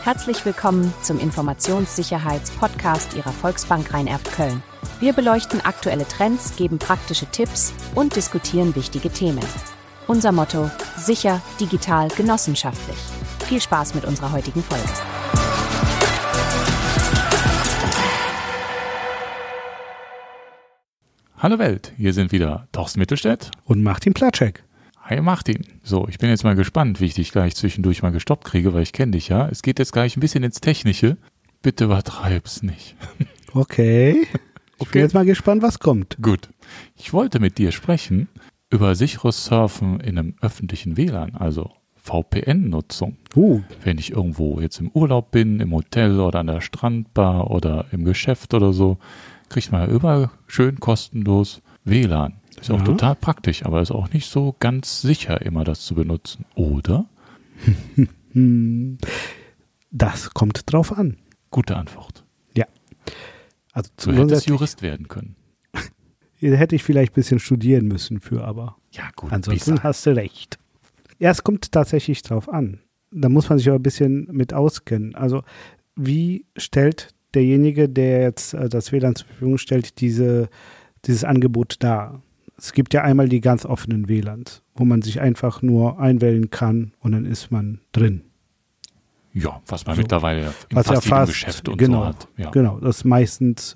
Herzlich willkommen zum Informationssicherheits-Podcast Ihrer Volksbank Rhein-Erft-Köln. Wir beleuchten aktuelle Trends, geben praktische Tipps und diskutieren wichtige Themen. Unser Motto: sicher, digital, genossenschaftlich. Viel Spaß mit unserer heutigen Folge. Hallo Welt, hier sind wieder Thorsten Mittelstädt und Martin Platschek. Hi Martin. So, ich bin jetzt mal gespannt, wie ich dich gleich zwischendurch mal gestoppt kriege, weil ich kenne dich ja. Es geht jetzt gleich ein bisschen ins Technische. Bitte übertreib's nicht. Okay. Ich bin jetzt mal gespannt, was kommt. Gut. Ich wollte mit dir sprechen über sicheres Surfen in einem öffentlichen WLAN, also VPN-Nutzung. Wenn ich irgendwo jetzt im Urlaub bin, im Hotel oder an der Strandbar oder im Geschäft oder so, kriegt man ja überall schön kostenlos WLAN. Ist auch total praktisch, aber ist auch nicht so ganz sicher, immer das zu benutzen, oder? Das kommt drauf an. Gute Antwort. Ja. Also du hättest Jurist werden können. Hier hätte ich vielleicht ein bisschen studieren müssen für, aber ja, gut, ansonsten hast du recht. Ja, es kommt tatsächlich drauf an. Da muss man sich aber ein bisschen mit auskennen. Also wie stellt derjenige, der jetzt das WLAN zur Verfügung stellt, dieses Angebot dar? Es gibt ja einmal die ganz offenen WLANs, wo man sich einfach nur einwählen kann und dann ist man drin. Ja, was man mittlerweile in fast jedem Geschäft und genau, so hat. Ja. Genau, das ist meistens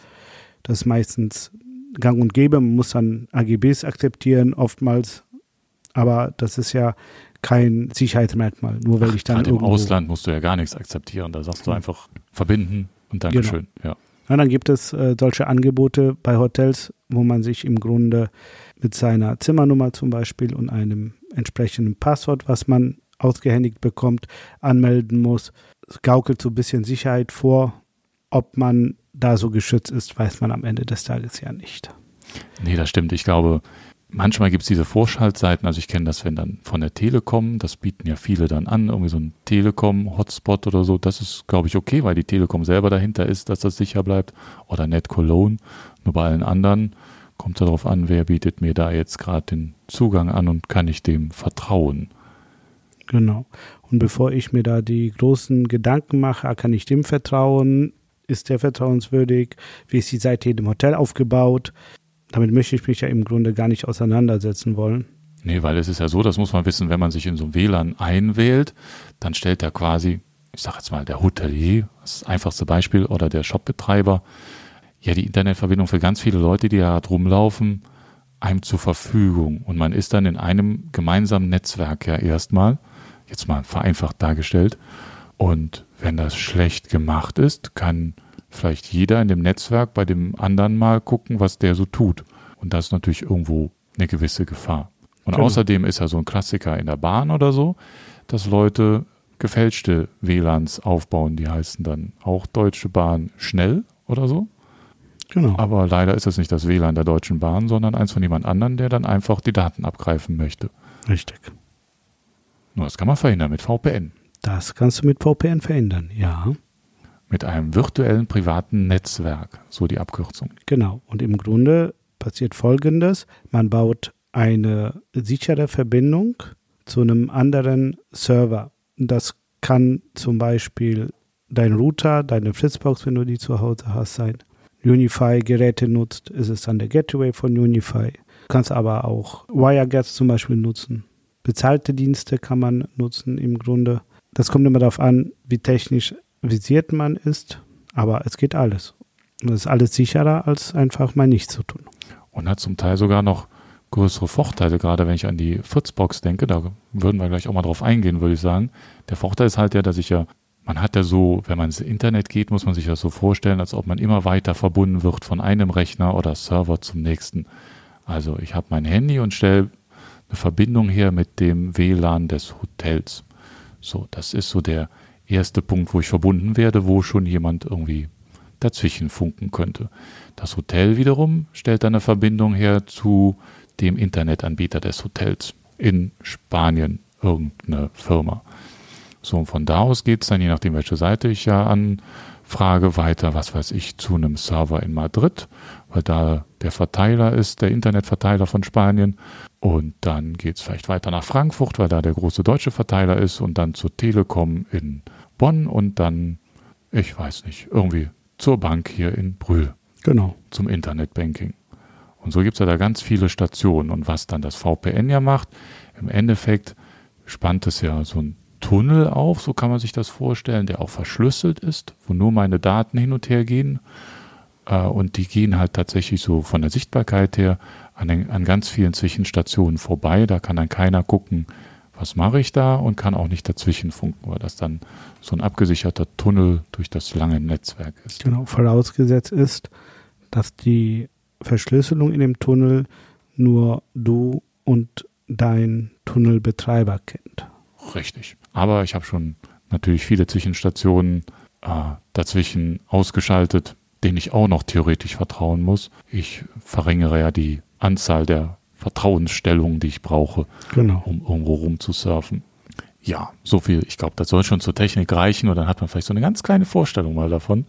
gang und gäbe. Man muss dann AGBs akzeptieren, oftmals. Aber das ist ja kein Sicherheitsmerkmal, nur weil ich dann irgendwo... Im Ausland musst du ja gar nichts akzeptieren. Da sagst du einfach verbinden und Dankeschön. Genau. Ja. Ja, dann gibt es solche Angebote bei Hotels, wo man sich im Grunde mit seiner Zimmernummer zum Beispiel und einem entsprechenden Passwort, was man ausgehändigt bekommt, anmelden muss. Es gaukelt so ein bisschen Sicherheit vor. Ob man da so geschützt ist, weiß man am Ende des Tages ja nicht. Nee, das stimmt. Ich glaube, manchmal gibt es diese Vorschaltseiten, also ich kenne das, wenn dann von der Telekom, das bieten ja viele dann an, irgendwie so ein Telekom-Hotspot oder so, das ist, glaube ich, okay, weil die Telekom selber dahinter ist, dass das sicher bleibt. Oder NetCologne, nur bei allen anderen kommt es darauf an, wer bietet mir da jetzt gerade den Zugang an und kann ich dem vertrauen. Genau. Und bevor ich mir da die großen Gedanken mache, kann ich dem vertrauen, ist der vertrauenswürdig, wie ist die Seite in dem Hotel aufgebaut? Damit möchte ich mich ja im Grunde gar nicht auseinandersetzen wollen. Nee, weil es ist ja so, das muss man wissen, wenn man sich in so ein WLAN einwählt, dann stellt er quasi, ich sage jetzt mal der Hotelier, das einfachste Beispiel, oder der Shopbetreiber, ja die Internetverbindung für ganz viele Leute, die da rumlaufen, einem zur Verfügung. Und man ist dann in einem gemeinsamen Netzwerk ja erstmal, jetzt mal vereinfacht dargestellt. Und wenn das schlecht gemacht ist, kann vielleicht jeder in dem Netzwerk bei dem anderen mal gucken, was der so tut. Und das ist natürlich irgendwo eine gewisse Gefahr. Und außerdem ist ja so ein Klassiker in der Bahn oder so, dass Leute gefälschte WLANs aufbauen. Die heißen dann auch Deutsche Bahn schnell oder so. Genau. Aber leider ist es nicht das WLAN der Deutschen Bahn, sondern eins von jemand anderem, der dann einfach die Daten abgreifen möchte. Richtig. Nur das kann man verhindern mit VPN. Das kannst du mit VPN verhindern, ja. Mit einem virtuellen privaten Netzwerk, so die Abkürzung. Genau. Und im Grunde passiert Folgendes. Man baut eine sichere Verbindung zu einem anderen Server. Das kann zum Beispiel dein Router, deine Fritzbox, wenn du die zu Hause hast, sein. Unify-Geräte nutzt, ist es dann der Gateway von Unify. Du kannst aber auch WireGuards zum Beispiel nutzen. Bezahlte Dienste kann man nutzen im Grunde. Das kommt immer darauf an, wie technisch visiert man ist, aber es geht alles. Und es ist alles sicherer, als einfach mal nichts zu tun. Und hat zum Teil sogar noch größere Vorteile, gerade wenn ich an die Fritzbox denke, da würden wir gleich auch mal drauf eingehen, würde ich sagen. Der Vorteil ist halt der, dass man hat ja so, wenn man ins Internet geht, muss man sich das so vorstellen, als ob man immer weiter verbunden wird von einem Rechner oder Server zum nächsten. Also ich habe mein Handy und stelle eine Verbindung her mit dem WLAN des Hotels. So, das ist so der erste Punkt, wo ich verbunden werde, wo schon jemand irgendwie dazwischen funken könnte. Das Hotel wiederum stellt eine Verbindung her zu dem Internetanbieter des Hotels in Spanien, irgendeine Firma. So, und von da aus geht es dann, je nachdem, welche Seite ich ja anfrage, weiter, was weiß ich, zu einem Server in Madrid, weil da der Verteiler ist, der Internetverteiler von Spanien. Und dann geht es vielleicht weiter nach Frankfurt, weil da der große deutsche Verteiler ist, und dann zur Telekom in Bonn und dann, ich weiß nicht, irgendwie zur Bank hier in Brühl. Genau. Zum Internetbanking. Und so gibt es ja da ganz viele Stationen. Und was dann das VPN ja macht, im Endeffekt spannt es ja so ein Tunnel auf, so kann man sich das vorstellen, der auch verschlüsselt ist, wo nur meine Daten hin und her gehen. Und die gehen halt tatsächlich so von der Sichtbarkeit her an ganz vielen Zwischenstationen vorbei. Da kann dann keiner gucken, was mache ich da, und kann auch nicht dazwischen funken, weil das dann so ein abgesicherter Tunnel durch das lange Netzwerk ist. Genau, vorausgesetzt ist, dass die Verschlüsselung in dem Tunnel nur du und dein Tunnelbetreiber kennt. Richtig. Aber ich habe schon natürlich viele Zwischenstationen dazwischen ausgeschaltet, denen ich auch noch theoretisch vertrauen muss. Ich verringere ja die Anzahl der Vertrauensstellungen, die ich brauche, genau, um irgendwo rumzusurfen. Ja, so viel. Ich glaube, das soll schon zur Technik reichen, und dann hat man vielleicht so eine ganz kleine Vorstellung mal davon.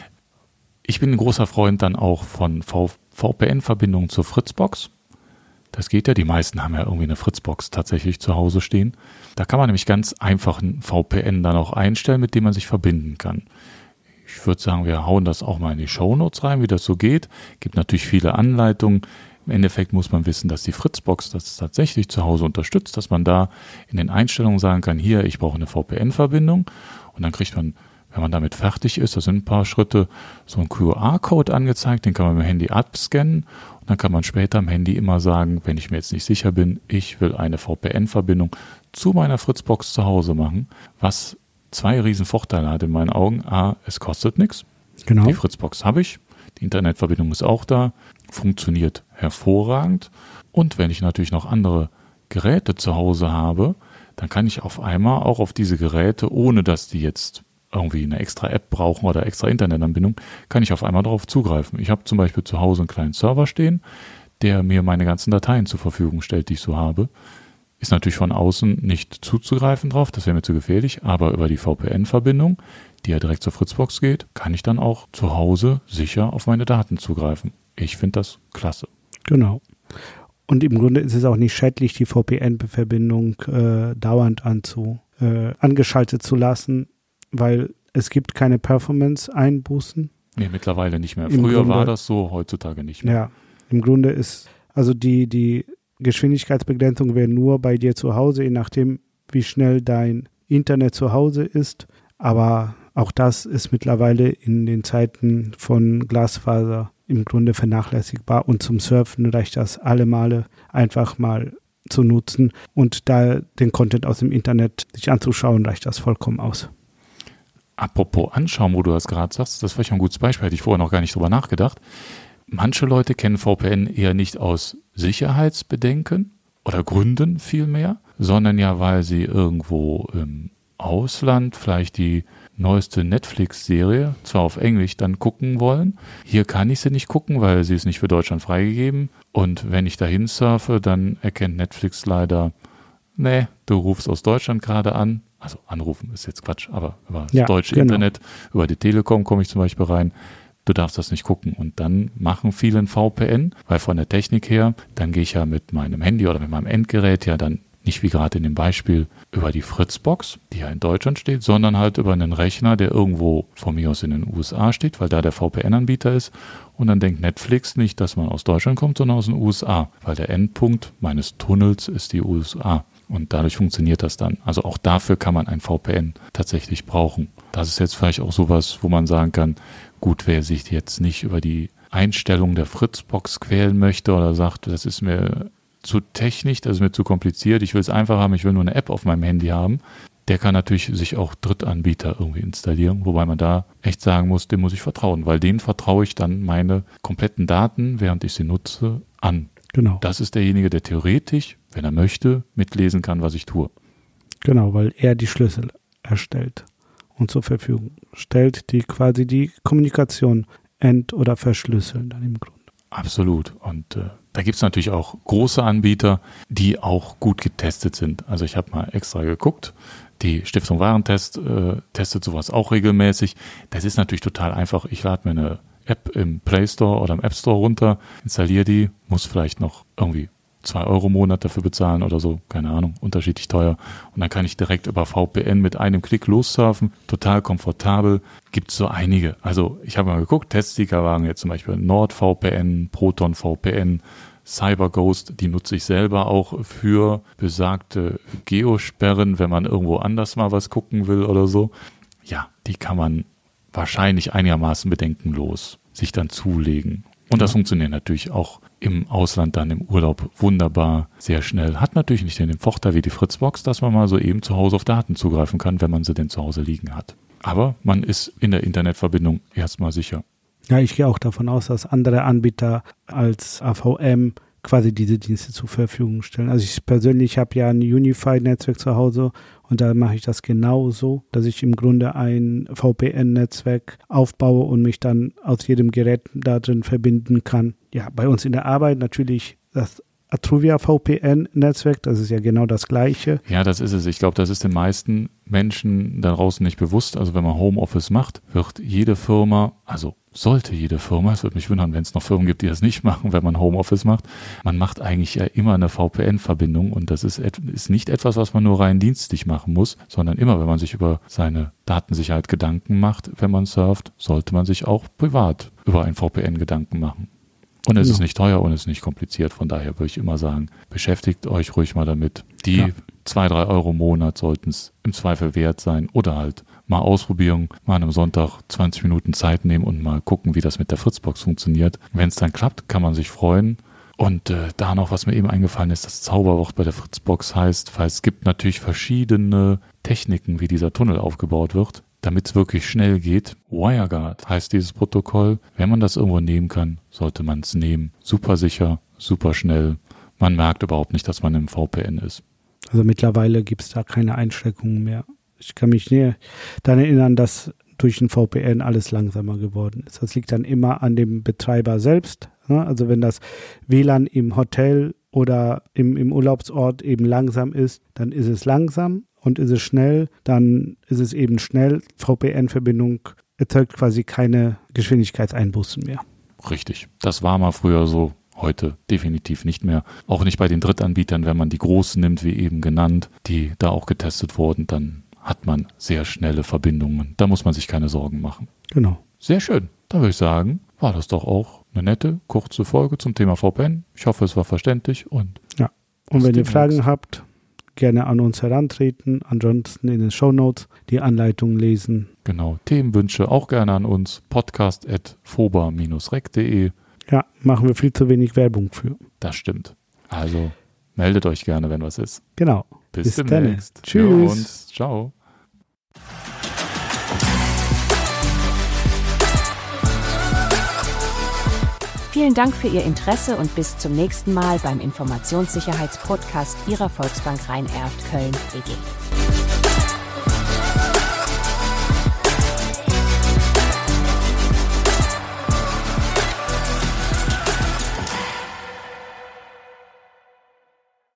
Ich bin ein großer Freund dann auch von VPN-Verbindungen zur Fritzbox. Das geht ja, die meisten haben ja irgendwie eine Fritzbox tatsächlich zu Hause stehen. Da kann man nämlich ganz einfach ein VPN dann auch einstellen, mit dem man sich verbinden kann. Ich würde sagen, wir hauen das auch mal in die Shownotes rein, wie das so geht. Gibt natürlich viele Anleitungen. Im Endeffekt muss man wissen, dass die Fritzbox das tatsächlich zu Hause unterstützt, dass man da in den Einstellungen sagen kann, hier, ich brauche eine VPN-Verbindung, und dann kriegt man, wenn man damit fertig ist, das sind ein paar Schritte, so ein QR-Code angezeigt, den kann man mit dem Handy abscannen, und dann kann man später am Handy immer sagen, wenn ich mir jetzt nicht sicher bin, ich will eine VPN-Verbindung zu meiner Fritzbox zu Hause machen, was 2 riesen Vorteile hat in meinen Augen. A, es kostet nichts. Genau. Die Fritzbox habe ich, die Internetverbindung ist auch da, funktioniert hervorragend, und wenn ich natürlich noch andere Geräte zu Hause habe, dann kann ich auf einmal auch auf diese Geräte, ohne dass die jetzt irgendwie eine extra App brauchen oder extra Internetanbindung, kann ich auf einmal darauf zugreifen. Ich habe zum Beispiel zu Hause einen kleinen Server stehen, der mir meine ganzen Dateien zur Verfügung stellt, die ich so habe. Ist natürlich von außen nicht zuzugreifen drauf, das wäre mir zu gefährlich, aber über die VPN-Verbindung, die ja direkt zur Fritzbox geht, kann ich dann auch zu Hause sicher auf meine Daten zugreifen. Ich finde das klasse. Genau. Und im Grunde ist es auch nicht schädlich, die VPN-Verbindung dauernd angeschaltet zu lassen, weil es gibt keine Performance-Einbußen. Nee, mittlerweile nicht mehr. Früher war das so, heutzutage nicht mehr. Ja, im Grunde ist, also die Geschwindigkeitsbegrenzung wäre nur bei dir zu Hause, je nachdem, wie schnell dein Internet zu Hause ist. Aber auch das ist mittlerweile in den Zeiten von Glasfaser im Grunde vernachlässigbar. Und zum Surfen reicht das alle Male einfach mal zu nutzen. Und da den Content aus dem Internet sich anzuschauen, reicht das vollkommen aus. Apropos anschauen, wo du das gerade sagst, das war schon ein gutes Beispiel, hätte ich vorher noch gar nicht drüber nachgedacht. Manche Leute kennen VPN eher nicht aus Sicherheitsbedenken oder Gründen vielmehr, sondern ja, weil sie irgendwo im Ausland vielleicht die neueste Netflix-Serie, zwar auf Englisch, dann gucken wollen. Hier kann ich sie nicht gucken, weil sie ist nicht für Deutschland freigegeben. Und wenn ich dahin surfe, dann erkennt Netflix leider, nee, du rufst aus Deutschland gerade an. Also anrufen ist jetzt Quatsch, aber über das deutsche Internet, über die Telekom komme ich zum Beispiel rein. Du darfst das nicht gucken. Und dann machen viele ein VPN, weil von der Technik her, dann gehe ich ja mit meinem Handy oder mit meinem Endgerät ja dann nicht wie gerade in dem Beispiel über die Fritzbox, die ja in Deutschland steht, sondern halt über einen Rechner, der irgendwo von mir aus in den USA steht, weil da der VPN-Anbieter ist. Und dann denkt Netflix nicht, dass man aus Deutschland kommt, sondern aus den USA, weil der Endpunkt meines Tunnels ist die USA. Und dadurch funktioniert das dann. Also auch dafür kann man ein VPN tatsächlich brauchen. Das ist jetzt vielleicht auch sowas, wo man sagen kann, gut, wer sich jetzt nicht über die Einstellung der Fritzbox quälen möchte oder sagt, das ist mir zu technisch, das ist mir zu kompliziert, ich will es einfach haben, ich will nur eine App auf meinem Handy haben, der kann natürlich sich auch Drittanbieter irgendwie installieren, wobei man da echt sagen muss, dem muss ich vertrauen, weil denen vertraue ich dann meine kompletten Daten, während ich sie nutze, an. Genau. Das ist derjenige, der theoretisch, wenn er möchte, mitlesen kann, was ich tue. Genau, weil er die Schlüssel erstellt und zur Verfügung stellt, die quasi die Kommunikation oder verschlüsseln dann im Grunde. Absolut. Und da gibt es natürlich auch große Anbieter, die auch gut getestet sind. Also ich habe mal extra geguckt, die Stiftung Warentest testet sowas auch regelmäßig. Das ist natürlich total einfach. Ich lade mir eine App im Play Store oder im App Store runter, installiere die, muss vielleicht noch irgendwie 2 € im Monat dafür bezahlen oder so, keine Ahnung, unterschiedlich teuer. Und dann kann ich direkt über VPN mit einem Klick lossurfen, total komfortabel. Gibt es so einige. Also ich habe mal geguckt, Testsieger waren jetzt zum Beispiel NordVPN, ProtonVPN, CyberGhost, die nutze ich selber auch für besagte Geosperren, wenn man irgendwo anders mal was gucken will oder so. Ja, die kann man wahrscheinlich einigermaßen bedenkenlos sich dann zulegen. Und das funktioniert natürlich auch im Ausland dann im Urlaub wunderbar, sehr schnell. Hat natürlich nicht den Vorteil wie die Fritzbox, dass man mal so eben zu Hause auf Daten zugreifen kann, wenn man sie denn zu Hause liegen hat. Aber man ist in der Internetverbindung erstmal sicher. Ja, ich gehe auch davon aus, dass andere Anbieter als AVM quasi diese Dienste zur Verfügung stellen. Also ich persönlich habe ja ein Unified-Netzwerk zu Hause und da mache ich das genauso, dass ich im Grunde ein VPN-Netzwerk aufbaue und mich dann aus jedem Gerät da drin verbinden kann. Ja, bei uns in der Arbeit natürlich das Atruvia VPN-Netzwerk, das ist ja genau das Gleiche. Ja, das ist es. Ich glaube, das ist den meisten Menschen da draußen nicht bewusst. Also wenn man Homeoffice macht, wird jede Firma, also sollte jede Firma, es würde mich wundern, wenn es noch Firmen gibt, die das nicht machen, wenn man Homeoffice macht, man macht eigentlich ja immer eine VPN-Verbindung und das ist nicht etwas, was man nur rein dienstlich machen muss, sondern immer, wenn man sich über seine Datensicherheit Gedanken macht, wenn man surft, sollte man sich auch privat über ein VPN Gedanken machen. Und es ist nicht teuer und es ist nicht kompliziert. Von daher würde ich immer sagen, beschäftigt euch ruhig mal damit. Die 2-3 € im Monat sollten es im Zweifel wert sein. Oder halt mal ausprobieren, mal an einem Sonntag 20 Minuten Zeit nehmen und mal gucken, wie das mit der Fritzbox funktioniert. Wenn es dann klappt, kann man sich freuen. Und da noch, was mir eben eingefallen ist, das Zauberwort bei der Fritzbox heißt, weil es gibt natürlich verschiedene Techniken, wie dieser Tunnel aufgebaut wird. Damit es wirklich schnell geht. WireGuard heißt dieses Protokoll. Wenn man das irgendwo nehmen kann, sollte man es nehmen. Super sicher, super schnell. Man merkt überhaupt nicht, dass man im VPN ist. Also mittlerweile gibt es da keine Einschränkungen mehr. Ich kann mich nicht daran erinnern, dass durch ein VPN alles langsamer geworden ist. Das liegt dann immer an dem Betreiber selbst. Also wenn das WLAN im Hotel oder im Urlaubsort eben langsam ist, dann ist es langsam. Und ist es schnell, dann ist es eben schnell. VPN-Verbindung erzeugt quasi keine Geschwindigkeitseinbußen mehr. Richtig. Das war mal früher so, heute definitiv nicht mehr. Auch nicht bei den Drittanbietern, wenn man die großen nimmt, wie eben genannt, die da auch getestet wurden, dann hat man sehr schnelle Verbindungen. Da muss man sich keine Sorgen machen. Genau. Sehr schön. Dann würde ich sagen, war das doch auch eine nette, kurze Folge zum Thema VPN. Ich hoffe, es war verständlich. Und wenn ihr Fragen habt, gerne an uns herantreten, ansonsten in den Shownotes die Anleitungen lesen. Genau, Themenwünsche auch gerne an uns, podcast@foba-rec.de. Ja, machen wir viel zu wenig Werbung für. Das stimmt. Also meldet euch gerne, wenn was ist. Genau. Bis demnächst. Tschüss. Und ciao. Vielen Dank für Ihr Interesse und bis zum nächsten Mal beim Informationssicherheitspodcast Ihrer Volksbank Rhein-Erft Köln EG.